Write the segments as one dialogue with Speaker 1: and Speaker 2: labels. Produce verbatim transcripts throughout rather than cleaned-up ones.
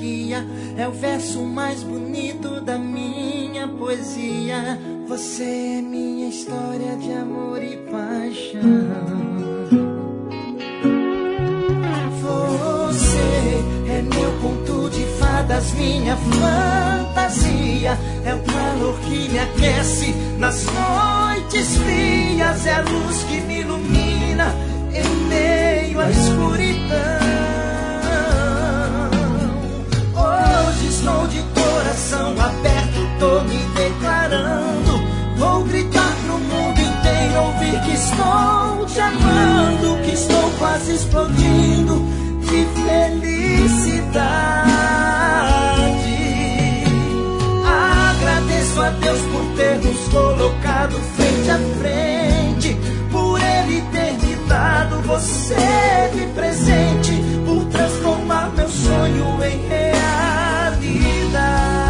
Speaker 1: guia, é o verso mais bonito da minha poesia. Você é minha história de amor e paixão. Você é meu conto de fadas, minha fantasia. É o calor que me aquece nas noites frias, é a luz que me ilumina em meio à escuridão. Hoje estou de coração aberto, tô me declarando. Vou gritar pro mundo inteiro ouvir que estou te amando, que estou quase explodindo de felicidade. Agradeço a Deus por ter nos colocado frente a frente, por Ele ter me dado você de presente, por transformar meu sonho em realidade.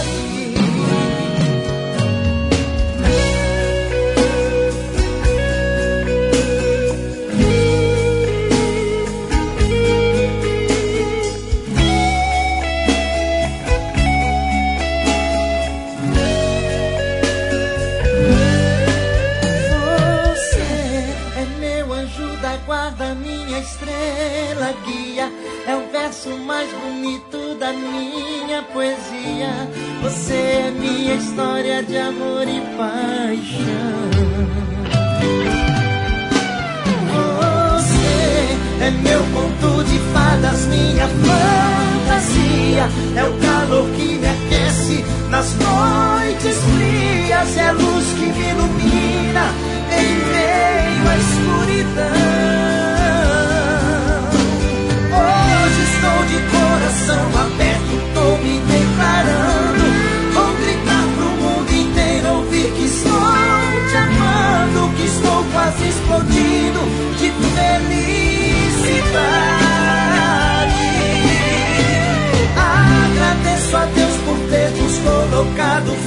Speaker 1: Guarda, minha estrela guia, é o verso mais bonito da minha poesia. Você é minha história de amor e paixão. Você é meu conto de fadas, minha fantasia. É o calor que me aquece nas noites frias, é a luz que me ilumina em meio à escuridão. Hoje estou de coração aberto, tô me declarando. Vou gritar pro mundo inteiro ouvir que estou te amando, que estou quase explodindo de felicidade. Agradeço a Deus por ter nos colocado